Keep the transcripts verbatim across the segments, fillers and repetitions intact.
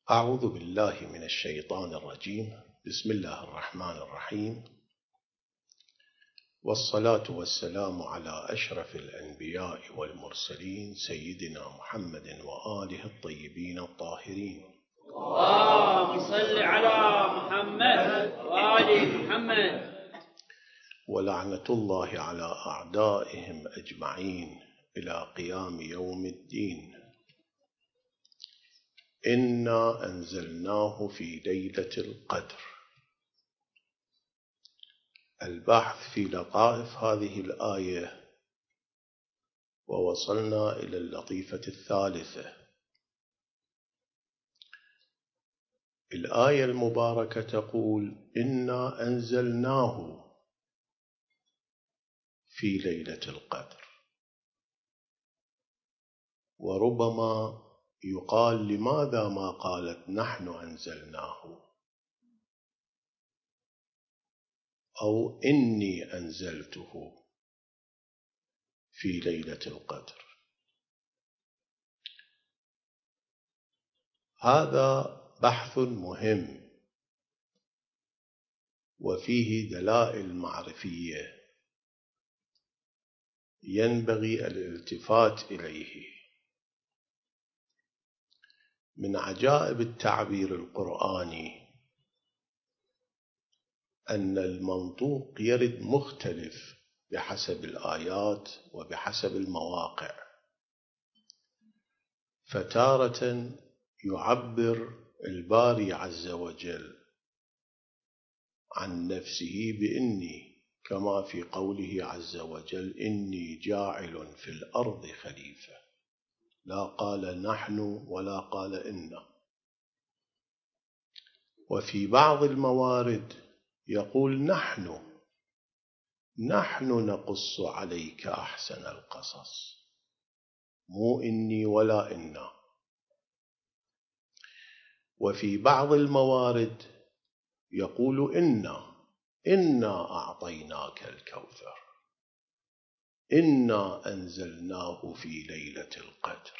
أعوذ بالله من الشيطان الرجيم. بسم الله الرحمن الرحيم، والصلاة والسلام على أشرف الأنبياء والمرسلين سيدنا محمد وآله الطيبين الطاهرين. اللهم صل على محمد وآل محمد. ولعنة الله على أعدائهم أجمعين إلى قيام يوم الدين. إنا أنزلناه في ليلة القدر. البحث في لطائف هذه الآية، ووصلنا إلى اللطيفة الثالثة. الآية المباركة تقول: إنا أنزلناه في ليلة القدر. وربما يقال: لماذا ما قالت نحن أنزلناه أو إني أنزلته في ليلة القدر؟ هذا بحث مهم وفيه دلائل معرفية ينبغي الالتفات إليه. من عجائب التعبير القرآني أن المنطوق يرد مختلف بحسب الآيات وبحسب المواقع. فتارة يعبر الباري عز وجل عن نفسه بإني، كما في قوله عز وجل: إني جاعل في الأرض خليفة. لا قال نحن ولا قال إنا. وفي بعض الموارد يقول: نحن نحن نقص عليك أحسن القصص، مو إني ولا إنا. وفي بعض الموارد يقول: إنا إنا أعطيناك الكوثر، إنا أنزلناه في ليلة القدر.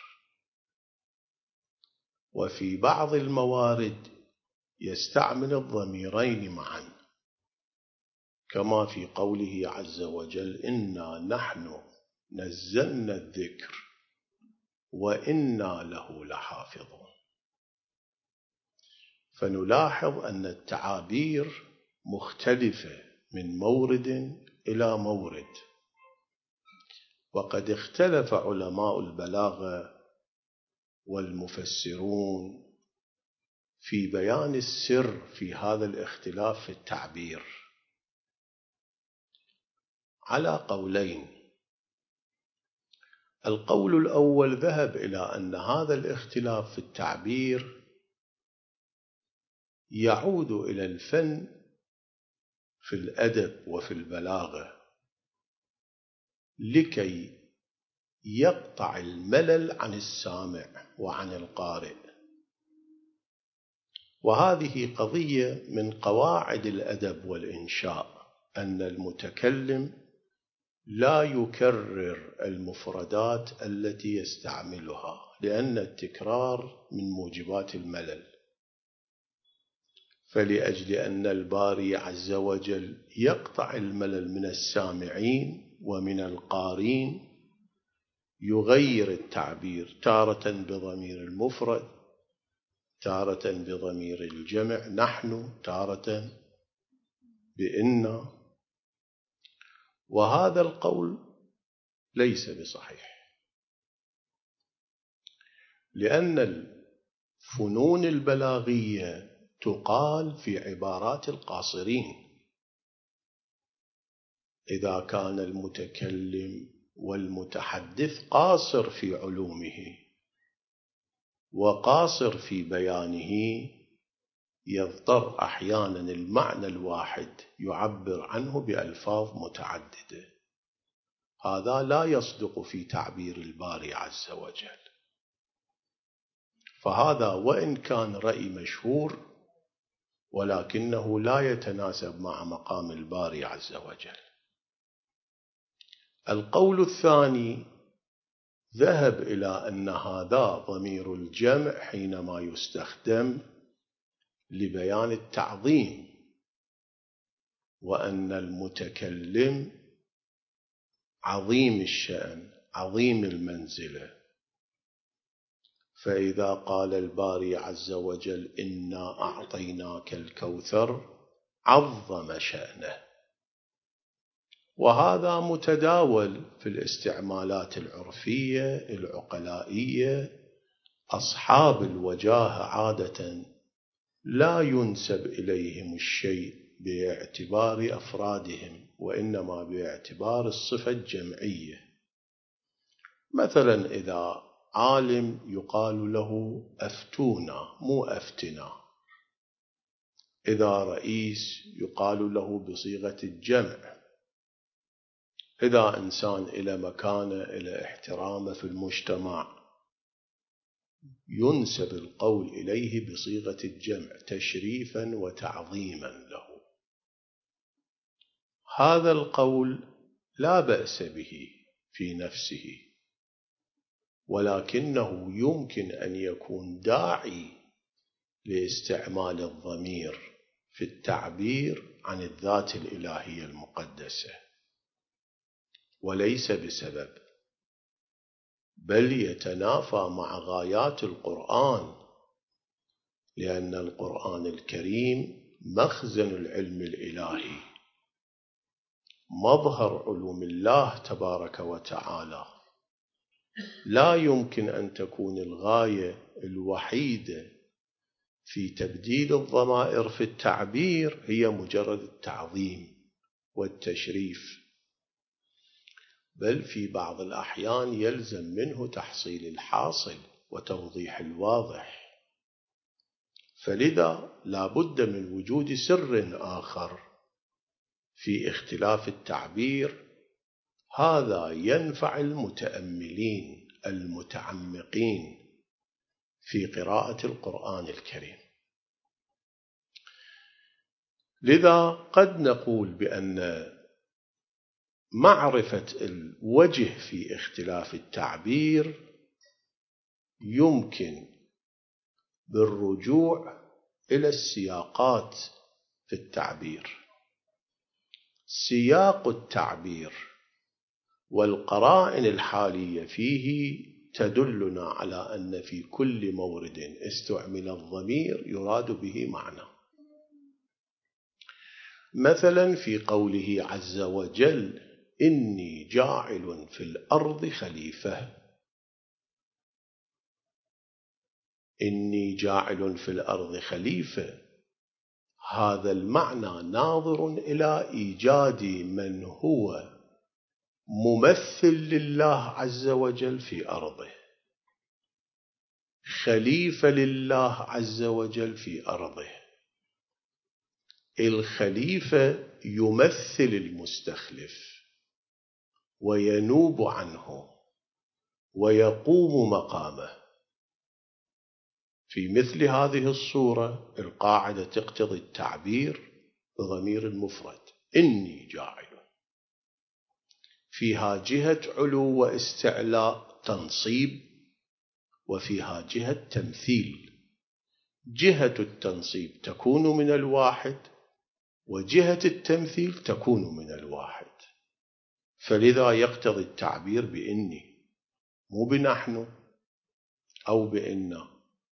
وفي بعض الموارد يستعمل الضميرين معا، كما في قوله عز وجل: إنا نحن نزلنا الذكر وإنا له لحافظون. فنلاحظ أن التعابير مختلفة من مورد إلى مورد. وقد اختلف علماء البلاغة والمفسرون في بيان السر في هذا الاختلاف في التعبير على قولين. القول الأول ذهب إلى أن هذا الاختلاف في التعبير يعود إلى الفن في الأدب وفي البلاغة، لكي يقطع الملل عن السامع وعن القارئ. وهذه قضية من قواعد الأدب والإنشاء، أن المتكلم لا يكرر المفردات التي يستعملها، لأن التكرار من موجبات الملل. فلأجل أن الباري عز وجل يقطع الملل من السامعين ومن القارين، يغير التعبير، تارة بضمير المفرد، تارة بضمير الجمع نحن، تارة بإنا. وهذا القول ليس بصحيح، لأن الفنون البلاغية تقال في عبارات القاصرين. إذا كان المتكلم والمتحدث قاصر في علومه وقاصر في بيانه، يضطر أحيانا المعنى الواحد يعبر عنه بألفاظ متعددة. هذا لا يصدق في تعبير الباري عز وجل. فهذا وإن كان رأي مشهور، ولكنه لا يتناسب مع مقام الباري عز وجل. القول الثاني ذهب إلى أن هذا ضمير الجمع حينما يستخدم لبيان التعظيم، وأن المتكلم عظيم الشأن عظيم المنزلة. فإذا قال الباري عز وجل إنا أعطيناك الكوثر عظم شأنه. وهذا متداول في الاستعمالات العرفية العقلائية. أصحاب الوجاهة عادة لا ينسب إليهم الشيء باعتبار أفرادهم، وإنما باعتبار الصفة الجمعية. مثلا إذا عالم يقال له أفتونا مو أفتنا، إذا رئيس يقال له بصيغة الجمع، إذا إنسان إلى مكانة إلى احترامه في المجتمع ينسب القول إليه بصيغة الجمع تشريفا وتعظيما له. هذا القول لا بأس به في نفسه، ولكنه يمكن أن يكون داعي لاستعمال الضمير في التعبير عن الذات الإلهية المقدسة، وليس بسبب، بل يتنافى مع غايات القرآن، لأن القرآن الكريم مخزن العلم الإلهي، مظهر علوم الله تبارك وتعالى. لا يمكن أن تكون الغاية الوحيدة في تبديل الضمائر في التعبير هي مجرد التعظيم والتشريف، بل في بعض الأحيان يلزم منه تحصيل الحاصل وتوضيح الواضح. فلذا لا بد من وجود سر آخر في اختلاف التعبير، هذا ينفع المتأملين المتعمقين في قراءة القرآن الكريم. لذا قد نقول بأن معرفة الوجه في اختلاف التعبير يمكن بالرجوع إلى السياقات في التعبير. سياق التعبير والقرائن الحالية فيه تدلنا على أن في كل مورد استعمل الضمير يراد به معنى. مثلا في قوله عز وجل إني جاعل في الأرض خليفة، إني جاعل في الأرض خليفة، هذا المعنى ناظر إلى إيجاد من هو ممثل لله عز وجل في أرضه، خليفة لله عز وجل في أرضه. الخليفة يمثل المستخلف وينوب عنه ويقوم مقامه. في مثل هذه الصورة القاعدة تقتضي التعبير بضمير المفرد إني جاعل، فيها جهة علو واستعلاء تنصيب، وفيها جهة تمثيل. جهة التنصيب تكون من الواحد، وجهة التمثيل تكون من الواحد، فلذا يقتضي التعبير بإني مو بنحن أو بإنا،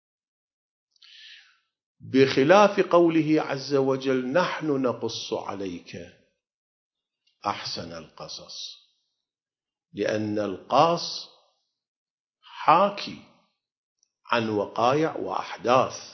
بخلاف قوله عز وجل نحن نقص عليك أحسن القصص، لأن القاص حاكي عن وقائع وأحداث،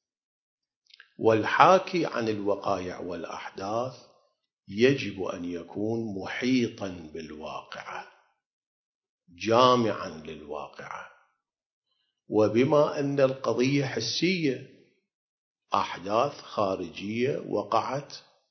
والحاكي عن الوقائع والأحداث يجب أن يكون محيطا بالواقعة جامعا للواقعة. وبما أن القضية حسية، أحداث خارجية وقعت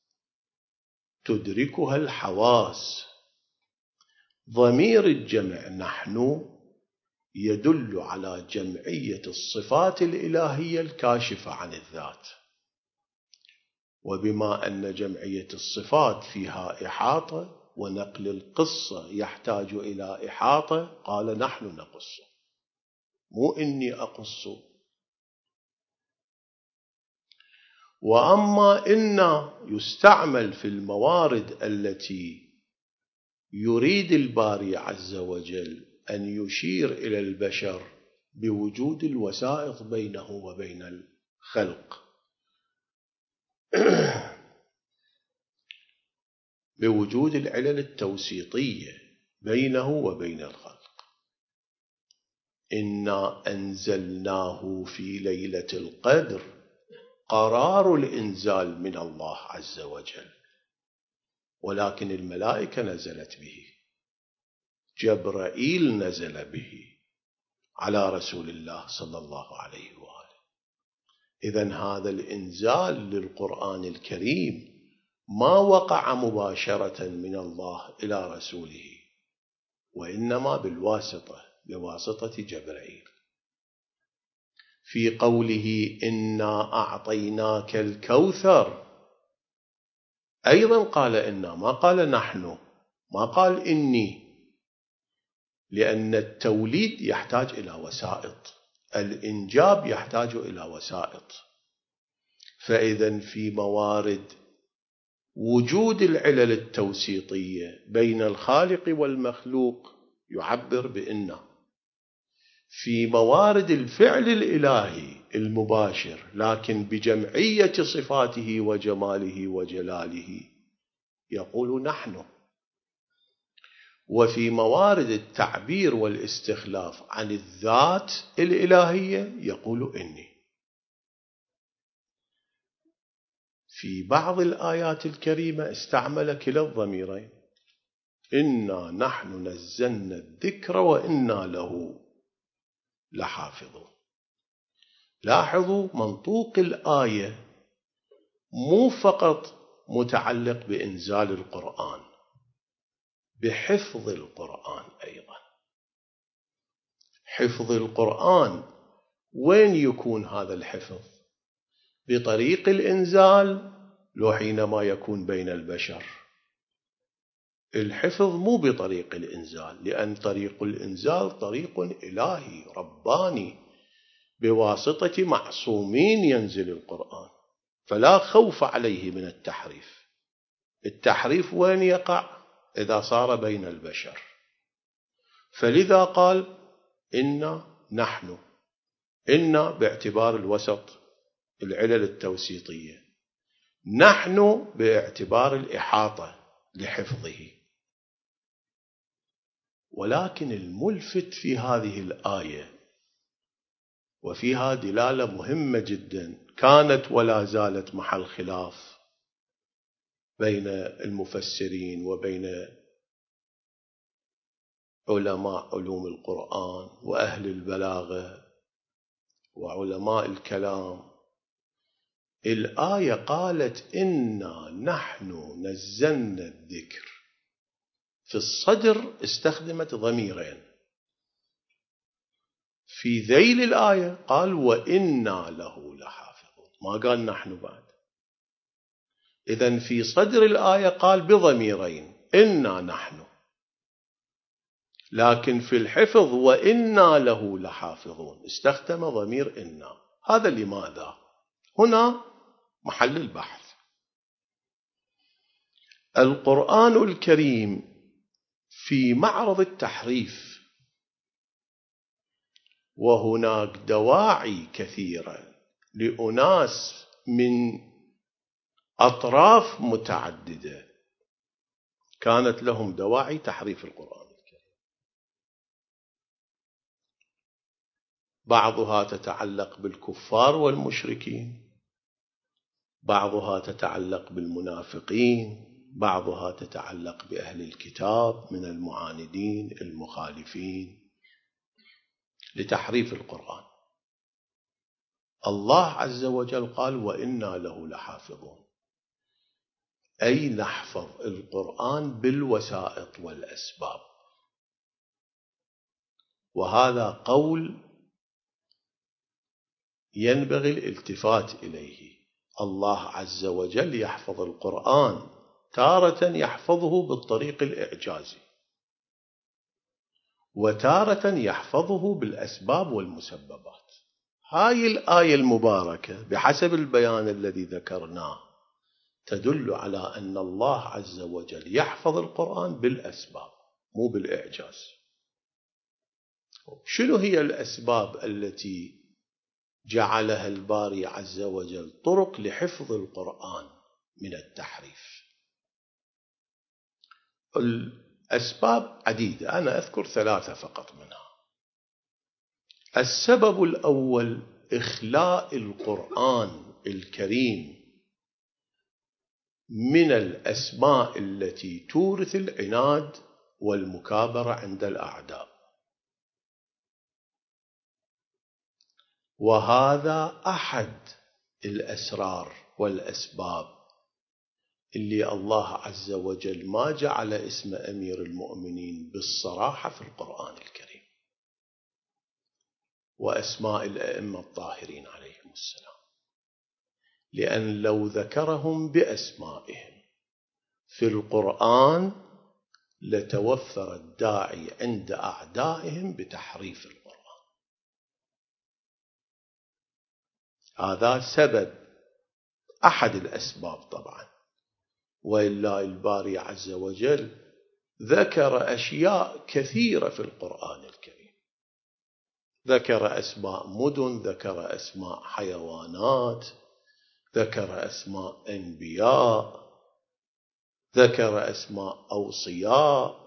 تدركها الحواس، ضمير الجمع نحن يدل على جمعية الصفات الإلهية الكاشفة عن الذات. وبما أن جمعية الصفات فيها إحاطة ونقل القصة يحتاج إلى إحاطة، قال نحن نقص، مو إني أقص. وأما إن يستعمل في الموارد التي يريد الباري عز وجل أن يشير إلى البشر بوجود الوسائط بينه وبين الخلق، بوجود العلل التوسيطية بينه وبين الخلق. إنا أنزلناه في ليلة القدر، قرار الإنزال من الله عز وجل، ولكن الملائكة نزلت به، جبرائيل نزل به على رسول الله صلى الله عليه وآله. إذن هذا الإنزال للقرآن الكريم ما وقع مباشرة من الله إلى رسوله، وإنما بالواسطة، بواسطة جبرائيل. في قوله إنا أعطيناك الكوثر أيضا قال إنا، ما قال نحن، ما قال إني، لأن التوليد يحتاج إلى وسائط، الإنجاب يحتاج إلى وسائط. فإذا في موارد وجود العلل التوسيطية بين الخالق والمخلوق يعبر بإنا. في موارد الفعل الإلهي المباشر لكن بجمعية صفاته وجماله وجلاله يقول نحن. وفي موارد التعبير والاستخلاف عن الذات الإلهية يقول إني. في بعض الآيات الكريمة استعمل كلا الضميرين، إنا نحن نزلنا الذكر وإنا له لحافظون. لاحظوا منطوق الآية مو فقط متعلق بإنزال القرآن، بحفظ القرآن أيضا. حفظ القرآن وين يكون هذا الحفظ؟ بطريق الإنزال لو حينما يكون بين البشر. الحفظ مو بطريق الإنزال، لأن طريق الإنزال طريق إلهي رباني بواسطة معصومين ينزل القرآن، فلا خوف عليه من التحريف. التحريف وين يقع؟ إذا صار بين البشر. فلذا قال إنا نحن، إنا باعتبار الوسط العلل التوسيطية، نحن باعتبار الإحاطة لحفظه. ولكن الملفت في هذه الآية وفيها دلالة مهمة جدا كانت ولا زالت محل خلاف بين المفسرين وبين علماء علوم القرآن وأهل البلاغة وعلماء الكلام. الآية قالت إنا نحن نزلنا الذكر، في الصدر استخدمت ضميرين، في ذيل الآية قال وإنا له لحافظون، ما قال نحن بعد. إذن في صدر الآية قال بضميرين إنا نحن، لكن في الحفظ وإنا له لحافظون استخدم ضمير إنا. هذا لماذا؟ هنا محل البحث. القرآن الكريم في معرض التحريف، وهناك دواعي كثيرة لأناس من أطراف متعددة كانت لهم دواعي تحريف القرآن الكريم. بعضها تتعلق بالكفار والمشركين، بعضها تتعلق بالمنافقين، بعضها تتعلق بأهل الكتاب من المعاندين المخالفين لتحريف القرآن. الله عز وجل قال وإنا له لحافظون، أي نحفظ القرآن بالوسائط والأسباب. وهذا قول ينبغي الالتفات إليه. الله عز وجل يحفظ القرآن تارة يحفظه بالطريق الإعجازي، وتارة يحفظه بالأسباب والمسببات. هاي الآية المباركة بحسب البيان الذي ذكرناه تدل على أن الله عز وجل يحفظ القرآن بالأسباب مو بالإعجاز. شنو هي الأسباب التي جعلها الباري عز وجل طرق لحفظ القرآن من التحريف؟ الأسباب عديدة، أنا أذكر ثلاثة فقط منها. السبب الأول إخلاء القرآن الكريم من الأسماء التي تورث العناد والمكابرة عند الأعداء، وهذا أحد الأسرار والأسباب اللي الله عز وجل ما جعل اسم أمير المؤمنين بالصراحة في القرآن الكريم، وأسماء الأئمة الطاهرين عليهم السلام، لأن لو ذكرهم بأسمائهم في القرآن لتوفر الداعي عند أعدائهم بتحريف القرآن. هذا سبب، أحد الأسباب طبعا، وإلا الباري عز وجل ذكر أشياء كثيرة في القرآن الكريم، ذكر أسماء مدن، ذكر أسماء حيوانات، ذكر أسماء أنبياء، ذكر أسماء أوصياء،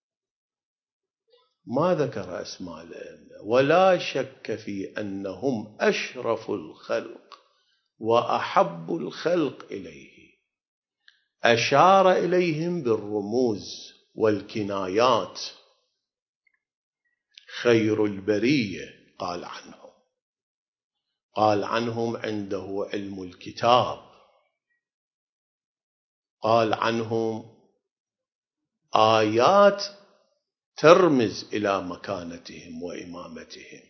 ما ذكر أسماء الأئمة. ولا شك في أنهم أشرف الخلق وأحب الخلق إليه، أشار إليهم بالرموز والكنايات. خير البرية قال عنهم، قال عنهم عنده علم الكتاب، قال عنهم آيات ترمز إلى مكانتهم وإمامتهم،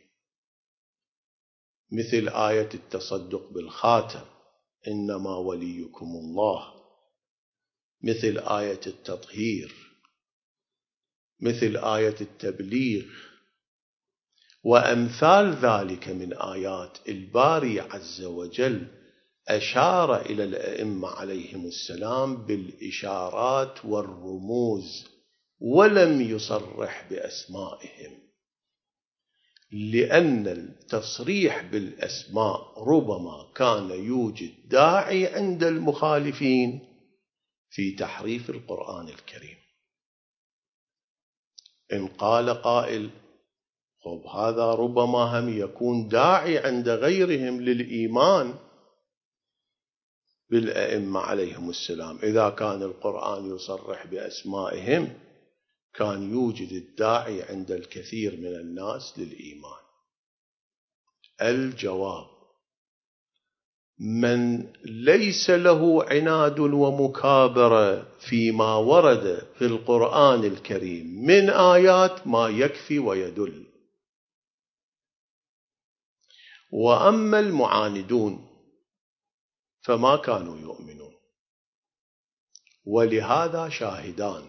مثل آية التصدق بالخاتم إنما وليكم الله، مثل آية التطهير، مثل آية التبليغ، وأمثال ذلك من آيات. الباري عز وجل أشار إلى الأئمة عليهم السلام بالإشارات والرموز، ولم يصرح بأسمائهم، لأن التصريح بالأسماء ربما كان يوجد داعي عند المخالفين في تحريف القرآن الكريم. إن قال قائل خب هذا ربما هم يكون داعي عند غيرهم للإيمان بالأئمة عليهم السلام، إذا كان القرآن يصرح بأسمائهم كان يوجد الداعي عند الكثير من الناس للإيمان. الجواب: من ليس له عناد ومكابرة فيما ورد في القرآن الكريم من آيات ما يكفي ويدل. وأما المعاندون فما كانوا يؤمنون، ولهذا شاهدان.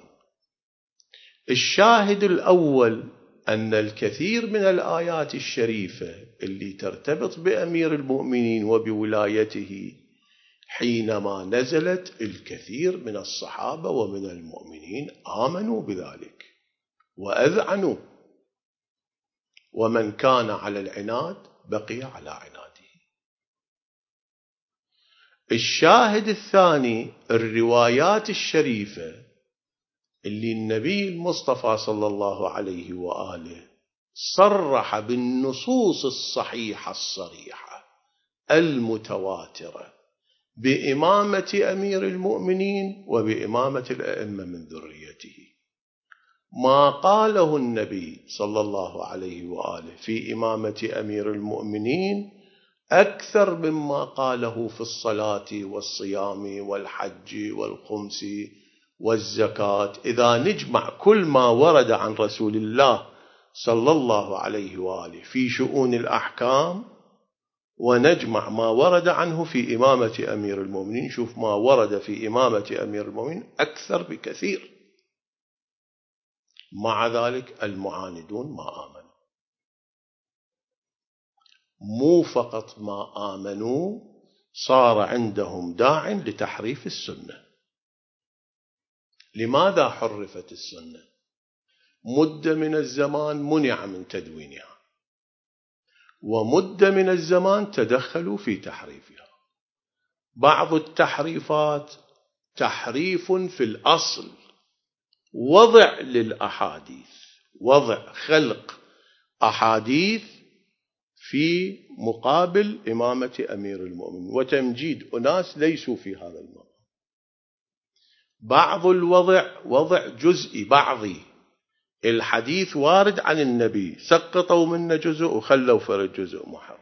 الشاهد الأول أن الكثير من الآيات الشريفة اللي ترتبط بأمير المؤمنين وبولايته حينما نزلت، الكثير من الصحابة ومن المؤمنين آمنوا بذلك وأذعنوا، ومن كان على العناد بقي على عناده. الشاهد الثاني الروايات الشريفة اللي النبي المصطفى صلى الله عليه وآله صرح بالنصوص الصحيحة الصريحة المتواترة بإمامة أمير المؤمنين وبإمامة الأئمة من ذريته. ما قاله النبي صلى الله عليه وآله في إمامة أمير المؤمنين أكثر مما قاله في الصلاة والصيام والحج والخمس والزكاة. إذا نجمع كل ما ورد عن رسول الله صلى الله عليه وآله في شؤون الأحكام ونجمع ما ورد عنه في إمامة أمير المؤمنين. شوف ما ورد في إمامة أمير المؤمنين أكثر بكثير، مع ذلك المعاندون ما آمنوا. مو فقط ما آمنوا، صار عندهم داع لتحريف السنة. لماذا حرفت السنة؟ مدة من الزمان منع من تدوينها، ومدة من الزمان تدخلوا في تحريفها. بعض التحريفات تحريف في الأصل، وضع للأحاديث، وضع خلق أحاديث في مقابل إمامة أمير المؤمنين وتمجيد أناس ليسوا في هذا المقام. بعض الوضع وضع جزئي بعضي، الحديث وارد عن النبي، سقطوا منه جزء وخلوا فرد جزء محرف.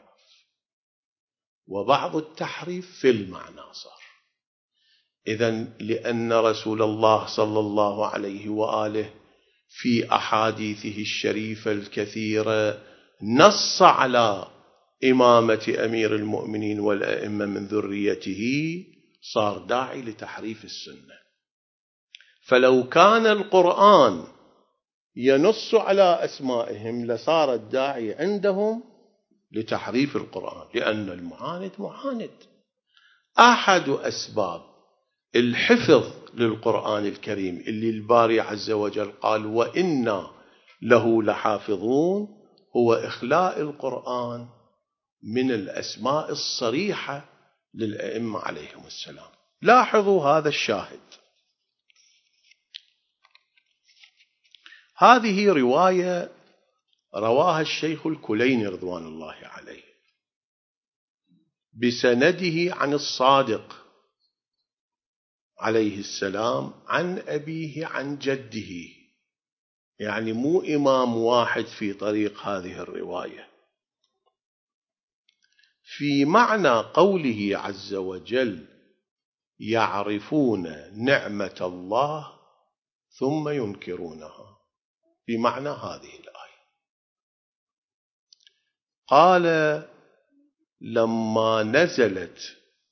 وبعض التحريف في المعنى صار. إذن لأن رسول الله صلى الله عليه وآله في أحاديثه الشريفة الكثيرة نص على إمامة أمير المؤمنين والأئمة من ذريته، صار داعي لتحريف السنة. فلو كان القرآن ينص على أسمائهم لصار الداعي عندهم لتحريف القرآن، لأن المعاند معاند. أحد أسباب الحفظ للقرآن الكريم اللي الباري عز وجل قال وإنا له لحافظون هو إخلاء القرآن من الأسماء الصريحة للأئمة عليهم السلام. لاحظوا هذا الشاهد. هذه رواية رواها الشيخ الكليني رضوان الله عليه بسنده عن الصادق عليه السلام عن أبيه عن جده، يعني مو إمام واحد في طريق هذه الرواية. في معنى قوله عز وجل يعرفون نعمة الله ثم ينكرونها، بمعنى هذه الآية. قال لما نزلت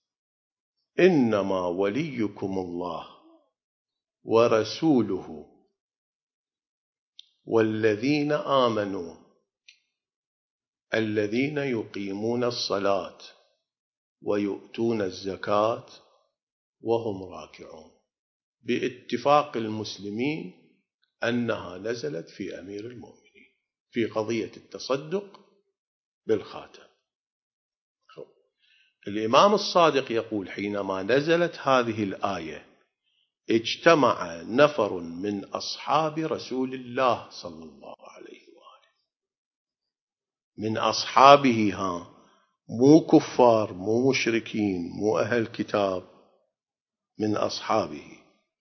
إنما وليكم الله ورسوله والذين آمنوا الذين يقيمون الصلاة ويؤتون الزكاة وهم راكعون، باتفاق المسلمين أنها نزلت في أمير المؤمنين في قضية التصدق بالخاتم. الإمام الصادق يقول حينما نزلت هذه الآية اجتمع نفر من أصحاب رسول الله صلى الله عليه وآله، من أصحابه، ها مو كفار مو مشركين مو أهل كتاب، من أصحابه.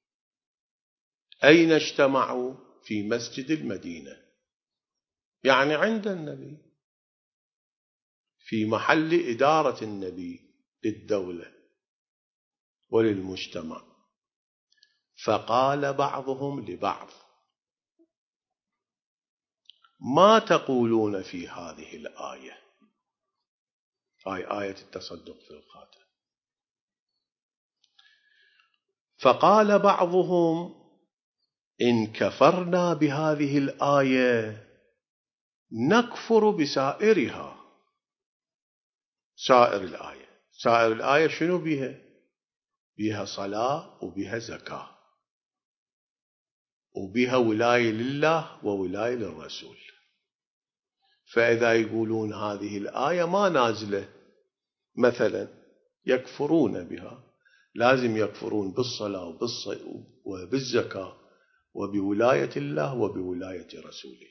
أين اجتمعوا؟ في مسجد المدينة، يعني عند النبي، في محل إدارة النبي للدولة وللمجتمع. فقال بعضهم لبعض ما تقولون في هذه الآية، هاي آية التصدق في الخاتم. فقال بعضهم إن كفرنا بهذه الآية نكفر بسائرها. سائر الآية، سائر الآية شنو بيها؟ بيها صلاة وبيها زكاة وبيها ولاية لله وولاية للرسول. فإذا يقولون هذه الآية ما نازلة مثلا يكفرون بها، لازم يكفرون بالصلاة وبالزكاة وبولاية الله وبولاية رسوله.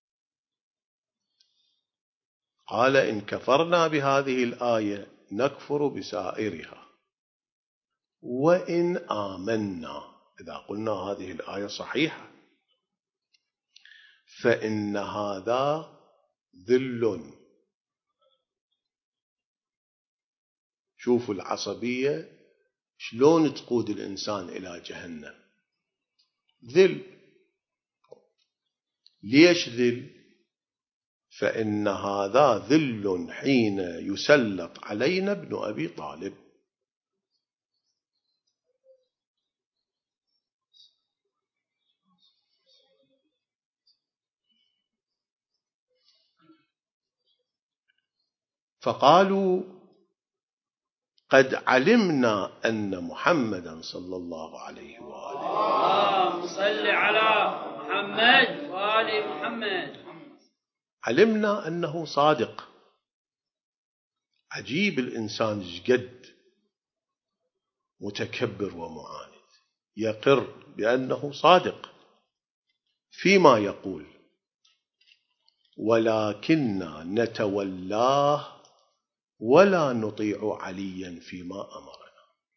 قال إن كفرنا بهذه الآية نكفر بسائرها وإن آمنا، إذا قلنا هذه الآية صحيحة فإن هذا ذل. شوفوا العصبية شلون تقود الإنسان إلى جهنم. ذل. ليش ذل؟ فإن هذا ذل حين يسلط علينا ابن أبي طالب. فقالوا قد علمنا أن محمدا صلى الله عليه وآله اللهم صل على محمد وآل محمد. علمنا أنه صادق. عجيب الإنسان جد متكبر ومعاند يقر بأنه صادق فيما يقول، ولكننا نتولاه ولا نطيع عليا فيما أمرنا.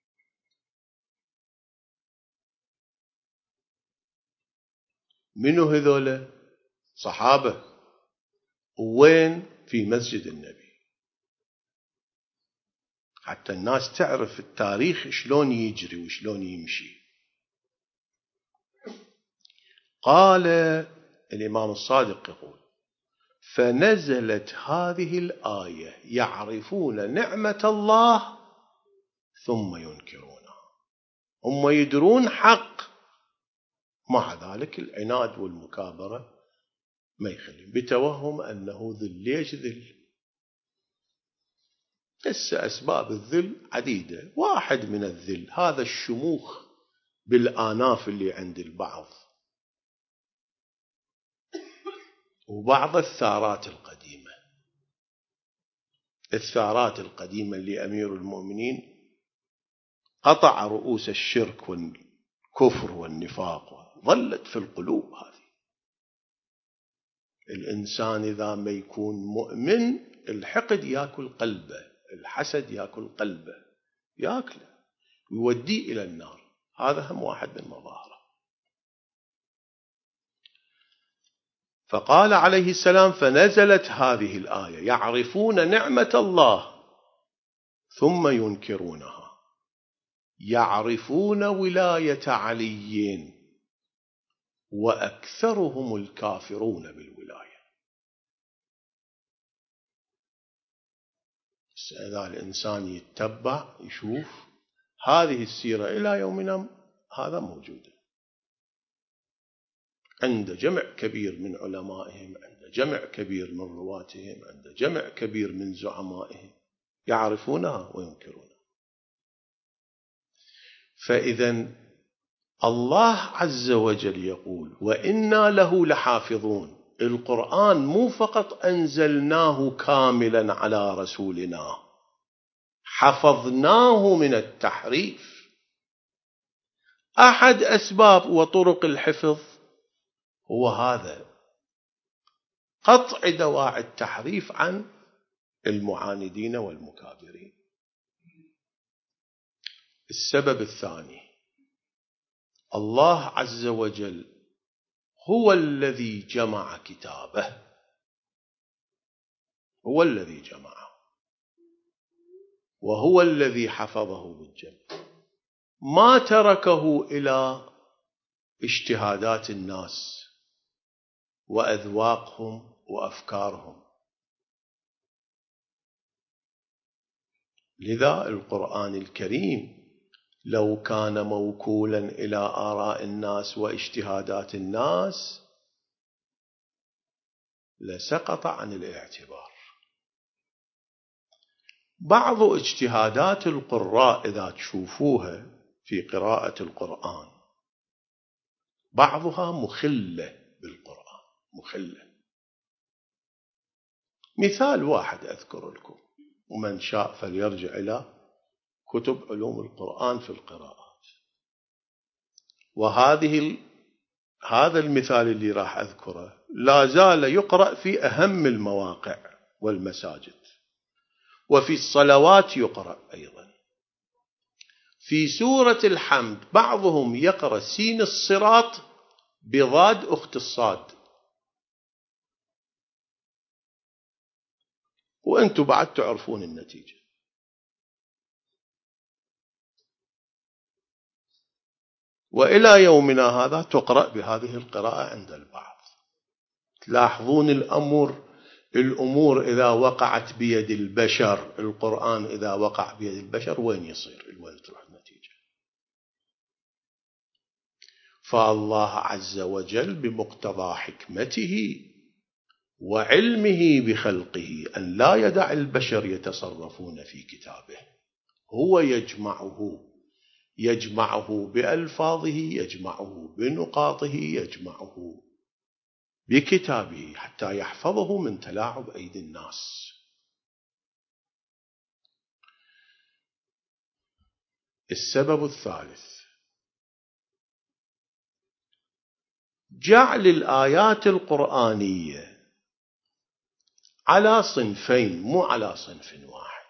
منو هذول؟ صحابة. وين؟ في مسجد النبي، حتى الناس تعرف التاريخ شلون يجري وشلون يمشي. قال الإمام الصادق يقول: فنزلت هذه الآية يعرفون نعمة الله ثم ينكرونها. هم يدرون حق، مع ذلك العناد والمكابرة ما يخلين، بتوهم أنه ذل. ليش ذل؟ هسه أسباب الذل عديدة. واحد من الذل هذا الشموخ بالآناف اللي عند البعض، وبعض الثارات القديمة. الثارات القديمة اللي أمير المؤمنين قطع رؤوس الشرك والكفر والنفاق، ظلت في القلوب. هذه الإنسان إذا ما يكون مؤمن الحقد يأكل قلبه، الحسد يأكل قلبه، يأكله ويوديه إلى النار. هذا هم واحد من مظاهره. فقال عليه السلام: فنزلت هذه الآية يعرفون نعمة الله ثم ينكرونها. يعرفون ولاية علي وأكثرهم الكافرون بالولاية. إذا الإنسان يتبع يشوف هذه السيرة إلى يومنا هذا موجودة عند جمع كبير من علمائهم، عند جمع كبير من رواتهم، عند جمع كبير من زعمائهم، يعرفونها وينكرونها. فإذا الله عز وجل يقول: وإنا له لحافظون. القرآن مو فقط أنزلناه كاملا على رسولنا، حفظناه من التحريف. أحد أسباب وطرق الحفظ هو هذا، قطع دواعي التحريف عن المعاندين والمكابرين. السبب الثاني: الله عز وجل هو الذي جمع كتابه، هو الذي جمعه، وهو الذي حفظه بالجمع، ما تركه إلى اجتهادات الناس وأذواقهم وأفكارهم. لذا القرآن الكريم لو كان موكولا إلى آراء الناس واجتهادات الناس لسقط عن الاعتبار. بعض اجتهادات القراء إذا تشوفوها في قراءة القرآن بعضها مخلة بالقرآن، مخلة. مثال واحد أذكر لكم، ومن شاء فليرجع إلى كتب علوم القرآن في القراءات. وهذه هذا المثال اللي راح أذكره لا زال يقرأ في أهم المواقع والمساجد، وفي الصلوات يقرأ أيضا. في سورة الحمد بعضهم يقرأ سين الصراط بضاد أخت الصاد، وأنتم بعد تعرفون النتيجة. وإلى يومنا هذا تقرأ بهذه القراءة عند البعض. تلاحظون الأمر الأمور إذا وقعت بيد البشر، القرآن إذا وقع بيد البشر وين يصير؟ وين تروح النتيجة؟ فالله عز وجل بمقتضى حكمته وعلمه بخلقه أن لا يدع البشر يتصرفون في كتابه، هو يجمعه يجمعه بألفاظه، يجمعه بنقاطه، يجمعه بكتابه حتى يحفظه من تلاعب أيدي الناس. السبب الثالث جعل الآيات القرآنية على صنفين مو على صنف واحد،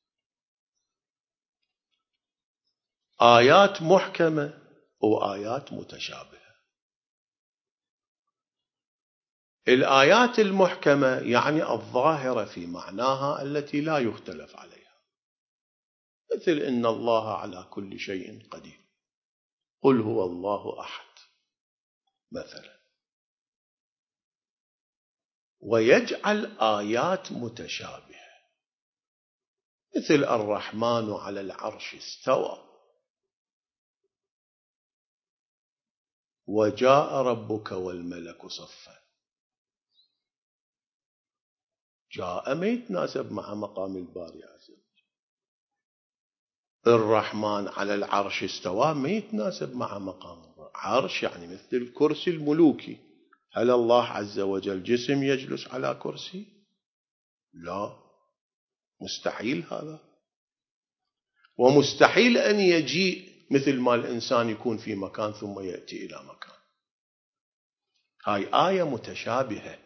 آيات محكمة وآيات متشابهة. الآيات المحكمة يعني الظاهرة في معناها التي لا يختلف عليها، مثل إن الله على كل شيء قدير، قل هو الله أحد مثلا. ويجعل آيات متشابهة مثل الرحمن على العرش استوى، وجاء ربك والملك صفا. جاء ما يتناسب مع مقام الباري عز وجل. الرحمن على العرش استوى ما يتناسب مع مقام العرش، يعني مثل الكرسي الملوكي. هل الله عز وجل جسم يجلس على كرسي؟ لا، مستحيل هذا. ومستحيل أن يجيء مثل ما الإنسان يكون في مكان ثم يأتي إلى مكان. هاي آية متشابهة.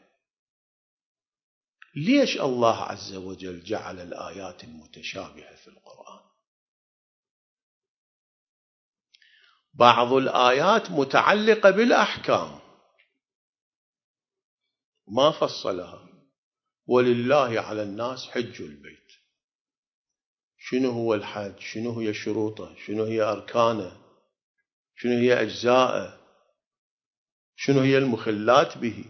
ليش الله عز وجل جعل الآيات المتشابهة في القرآن؟ بعض الآيات متعلقة بالأحكام ما فصلها. ولله على الناس حج البيت. شنو هو الحج؟ شنو هي شروطه؟ شنو هي أركانه؟ شنو هي أجزاءه؟ شنو هي المخلات به؟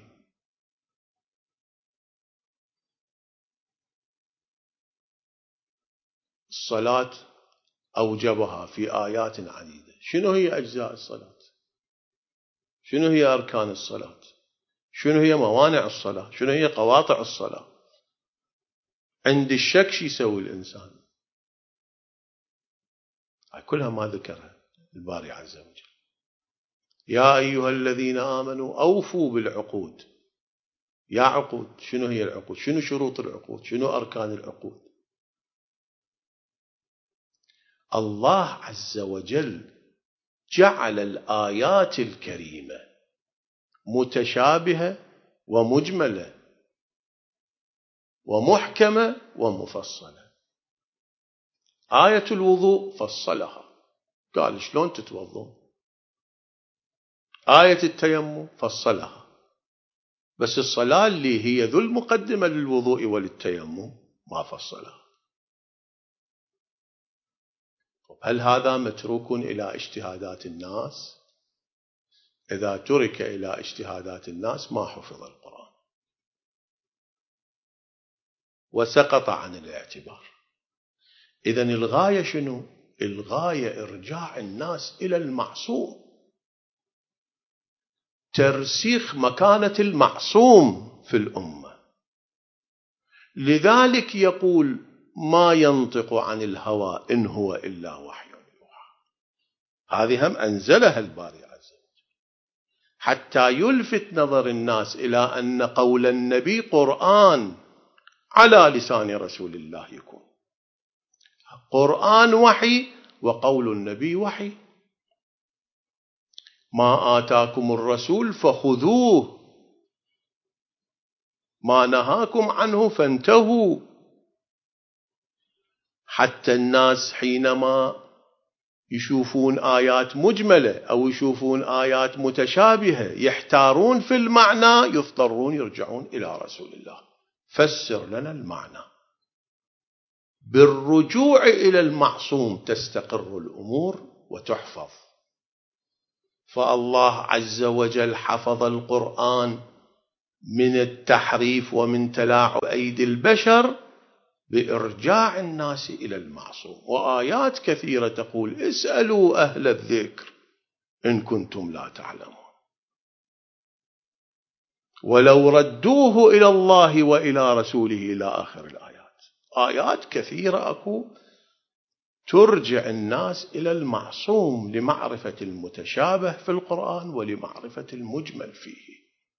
الصلاة أوجبها في آيات عديدة. شنو هي أجزاء الصلاة؟ شنو هي أركان الصلاة؟ شنو هي موانع الصلاة؟ شنو هي قواطع الصلاة؟ عند الشك شو يسوي الإنسان؟ كلها ما ذكرها الباري عز وجل. يا أيها الذين آمنوا أوفوا بالعقود. يا عقود، شنو هي العقود؟ شنو شروط العقود؟ شنو أركان العقود؟ الله عز وجل جعل الآيات الكريمة متشابهة ومجملة ومحكمة ومفصلة. آية الوضوء فصلها، قال شلون تتوضون. آية التيمم فصلها، بس الصلاة اللي هي ذو المقدمة للوضوء وللتيمم ما فصلها. هل هذا متروك إلى اجتهادات الناس؟ إذا ترك إلى اجتهادات الناس ما حفظ القرآن وسقط عن الاعتبار. إذن الغاية شنو؟ الغاية إرجاع الناس إلى المعصوم، ترسيخ مكانة المعصوم في الأمة. لذلك يقول ما ينطق عن الهوى إن هو إلا وحي يوحى. هذه هم أنزلها الباري عز وجل حتى يلفت نظر الناس إلى أن قول النبي قرآن على لسان رسول الله يكون. قرآن وحي وقول النبي وحي. ما آتاكم الرسول فخذوه ما نهاكم عنه فانتهوا. حتى الناس حينما يشوفون آيات مجملة أو يشوفون آيات متشابهة يحتارون في المعنى، يضطرون يرجعون إلى رسول الله، فسر لنا المعنى. بالرجوع إلى المعصوم تستقر الأمور وتحفظ. فالله عز وجل حفظ القرآن من التحريف ومن تلاعب أيدي البشر بإرجاع الناس إلى المعصوم. وآيات كثيرة تقول اسألوا أهل الذكر إن كنتم لا تعلمون، ولو ردوه إلى الله وإلى رسوله إلى آخر الآيات. آيات كثيرة أكو ترجع الناس إلى المعصوم لمعرفة المتشابه في القرآن ولمعرفة المجمل فيه.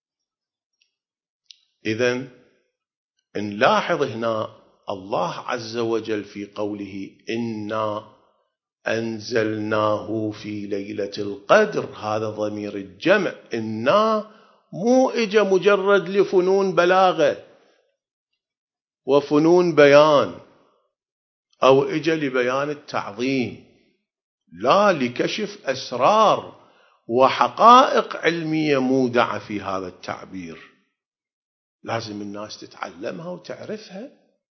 إذن نلاحظ هنا الله عز وجل في قوله إنا أنزلناه في ليلة القدر، هذا ضمير الجمع. إنا مو إجا مجرد لفنون بلاغة وفنون بيان أو إجا لبيان التعظيم، لا، لكشف أسرار وحقائق علمية مودعة في هذا التعبير، لازم الناس تتعلمها وتعرفها.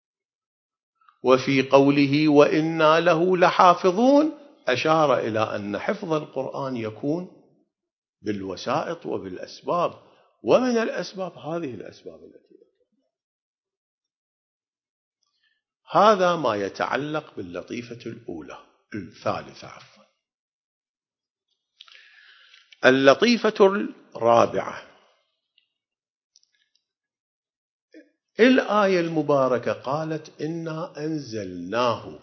وفي قوله وإنا له لحافظون أشار إلى أن حفظ القرآن يكون بالوسائط وبالأسباب، ومن الأسباب هذه الأسباب التي هذا ما يتعلق باللطيفة الأولى الثالثة عفوا. اللطيفة الرابعة، الآية المباركة قالت إنا أنزلناه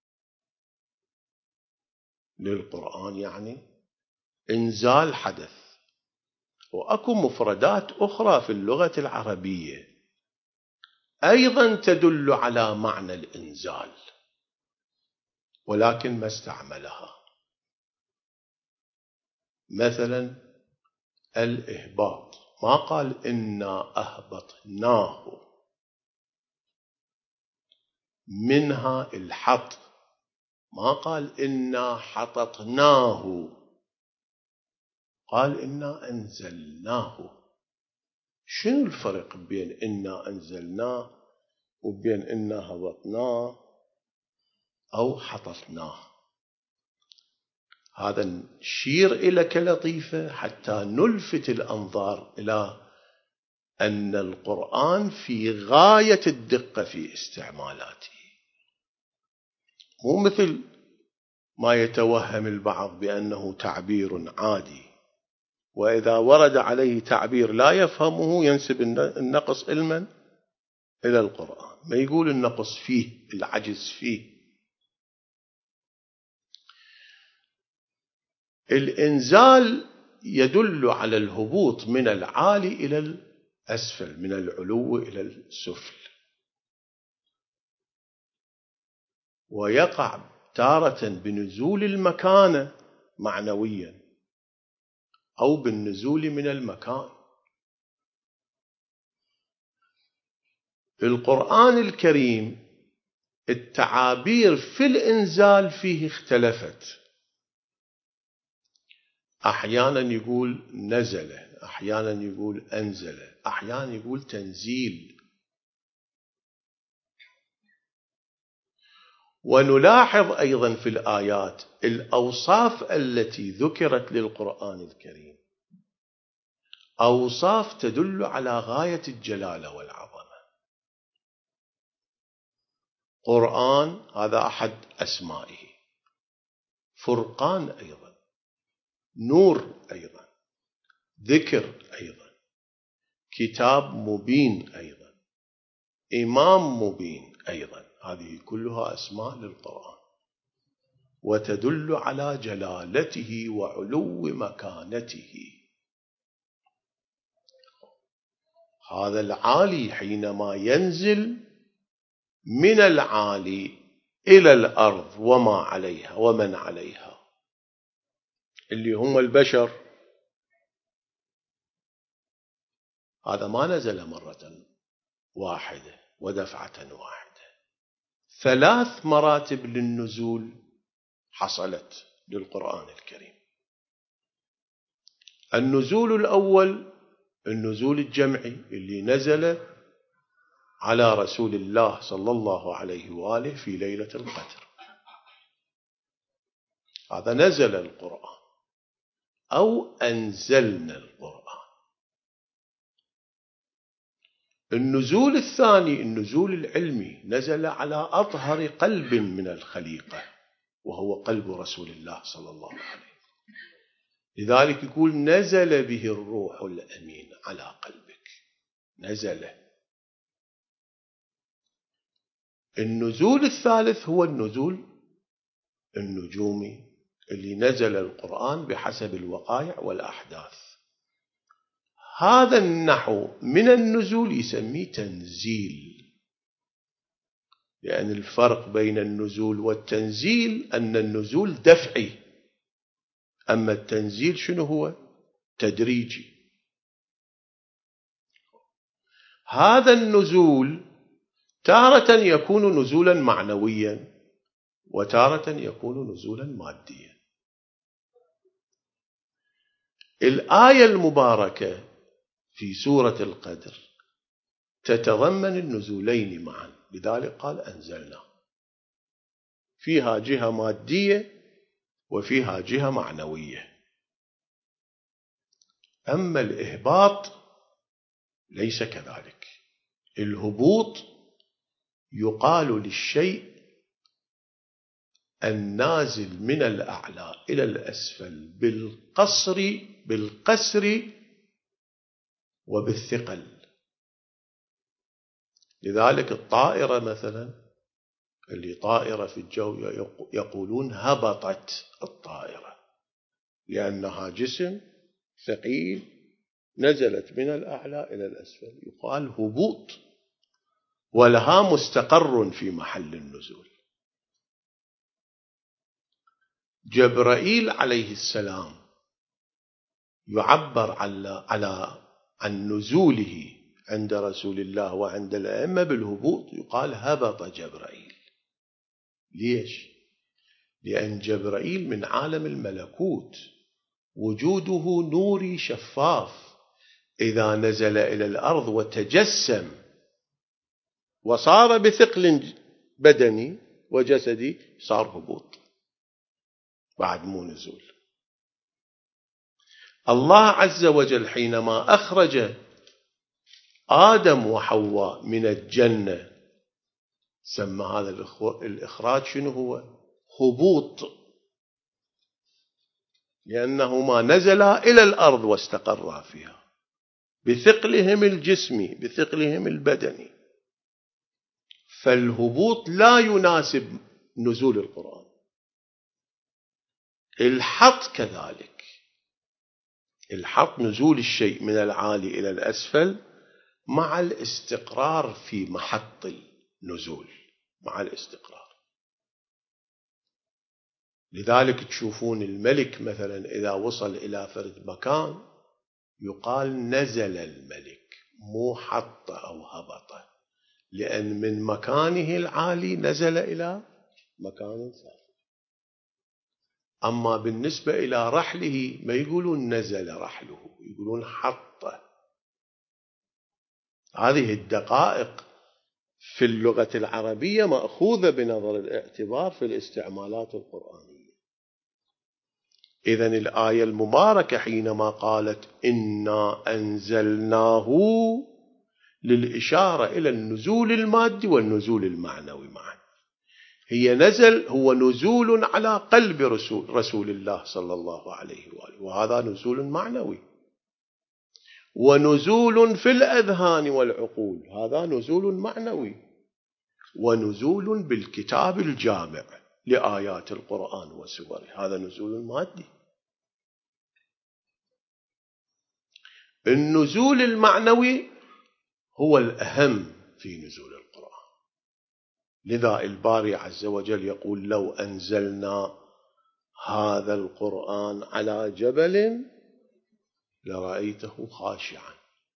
للقرآن، يعني إنزال حدث. وأكو مفردات أخرى في اللغة العربية أيضا تدل على معنى الإنزال ولكن ما استعملها، مثلا الإهباط، ما قال إنا أهبطناه، منها الحط، ما قال إنا حططناه، قال إنا أنزلناه. شنو الفرق بين إنا أنزلناه وبين إنا هبطناه أو حططناه؟ هذا نشير إلى كلطيفة حتى نلفت الأنظار إلى أن القرآن في غاية الدقة في استعمالاته، مو مثل ما يتوهم البعض بأنه تعبير عادي، وإذا ورد عليه تعبير لا يفهمه ينسب النقص علما إلى القرآن، ما يقول النقص فيه، العجز فيه. الإنزال يدل على الهبوط من العالي إلى الأسفل، من العلو إلى السفل، ويقع تارة بنزول المكانة معنويا أو بالنزول من المكان. القرآن الكريم التعابير في الإنزال فيه اختلفت، أحيانا يقول نزل، أحيانا يقول أنزل، أحيانا يقول تنزيل. ونلاحظ أيضا في الآيات الأوصاف التي ذكرت للقرآن الكريم أوصاف تدل على غاية الجلالة والعظمة. قرآن هذا أحد أسمائه، فرقان أيضا، نور أيضا، ذكر أيضا، كتاب مبين أيضا، إمام مبين أيضا، هذه كلها أسماء للقرآن وتدل على جلالته وعلو مكانته. هذا العالي حينما ينزل من العالي إلى الأرض وما عليها ومن عليها اللي هم البشر، هذا ما نزل مرة واحدة ودفعة واحدة، ثلاث مراتب للنزول حصلت للقرآن الكريم. النزول الأول النزول الجمعي اللي نزل على رسول الله صلى الله عليه وآله في ليلة القدر، هذا نزل القرآن أو أنزلنا القرآن. النزول الثاني النزول العلمي نزل على أطهر قلب من الخليقة وهو قلب رسول الله صلى الله عليه وسلم. لذلك يقول نزل به الروح الأمين على قلبك. نزل. النزول الثالث هو النزول النجومي اللي نزل القرآن بحسب الوقائع والأحداث. هذا النحو من النزول يسميه تنزيل، لأن الفرق بين النزول والتنزيل أن النزول دفعي، أما التنزيل شنو هو؟ تدريجي. هذا النزول تارة يكون نزولا معنويا وتارة يكون نزولا ماديا. الآية المباركة في سورة القدر تتضمن النزولين معا، لذلك قال أنزلنا، فيها جهة مادية وفيها جهة معنوية. أما الإهباط ليس كذلك. الهبوط يقال للشيء النازل من الأعلى إلى الأسفل بالقصر بالقسر وبالثقل. لذلك الطائرة مثلا اللي طائرة في الجو يقولون هبطت الطائرة، لأنها جسم ثقيل نزلت من الأعلى إلى الأسفل، يقال هبوط، ولها مستقر في محل النزول. جبرائيل عليه السلام يعبر على على عن نزوله عند رسول الله وعند الأئمة بالهبوط، يقال هبط جبرائيل. ليش؟ لأن جبرائيل من عالم الملكوت، وجوده نوري شفاف، إذا نزل إلى الأرض وتجسم وصار بثقل بدني وجسدي صار هبوط بعد مو نزول. الله عز وجل حينما أخرج آدم وحواء من الجنة سمى هذا الإخراج شنو هو؟ هبوط، لأنهما نزلا إلى الأرض واستقرا فيها بثقلهم الجسمي بثقلهم البدني. فالهبوط لا يناسب نزول القرآن. الحط كذلك، الحط نزول الشيء من العالي إلى الأسفل مع الاستقرار في محط النزول، مع الاستقرار. لذلك تشوفون الملك مثلا إذا وصل إلى فرد مكان يقال نزل الملك، مو حط أو هبط، لأن من مكانه العالي نزل إلى مكان ثاني. أما بالنسبة إلى رحله ما يقولون نزل رحله، يقولون حطه. هذه الدقائق في اللغة العربية مأخوذة بنظر الاعتبار في الاستعمالات القرآنية. إذن الآية المباركة حينما قالت إنا أنزلناه للإشارة إلى النزول المادي والنزول المعنوي معا. هي نزل هو نزول على قلب رسول, رسول الله صلى الله عليه وآله، وهذا نزول معنوي. ونزول في الأذهان والعقول، هذا نزول معنوي. ونزول بالكتاب الجامع لآيات القرآن وسوره، هذا نزول مادي. النزول المعنوي هو الأهم في نزول القرآن. لذا الباري عز وجل يقول لو أنزلنا هذا القرآن على جبل لرأيته خاشعا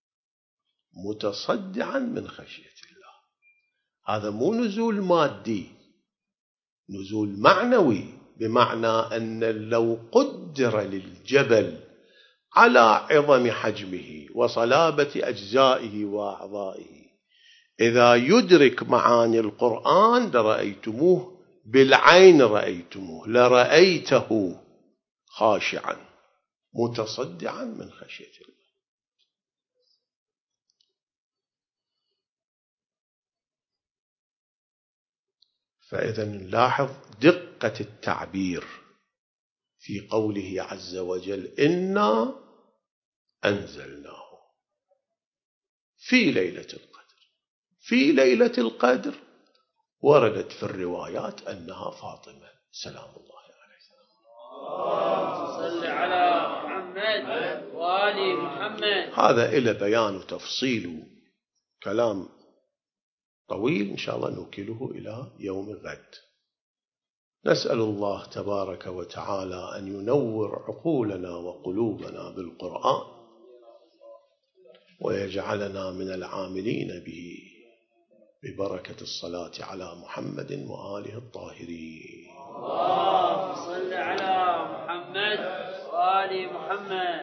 متصدعا من خشية الله. هذا مو نزول مادي، نزول معنوي، بمعنى أن لو قدر للجبل على عظم حجمه وصلابة أجزائه وأعضائه إذا يدرك معاني القرآن لرأيتموه بالعين، رأيتموه لرأيته خاشعا متصدعا من خشية الله. فإذا نلاحظ دقة التعبير في قوله عز وجل إنا أنزلناه في ليلة القدر. في ليلة القدر وردت في الروايات أنها فاطمة سلام الله عليها. اللهم صل على محمد وآل محمد. هذا إلى بيان وتفصيل كلام طويل إن شاء الله نوكله إلى يوم غد. نسأل الله تبارك وتعالى أن ينور عقولنا وقلوبنا بالقرآن ويجعلنا من العاملين به ببركة الصلاة على محمد وآله الطاهرين. اللهم صل على محمد وآل محمد.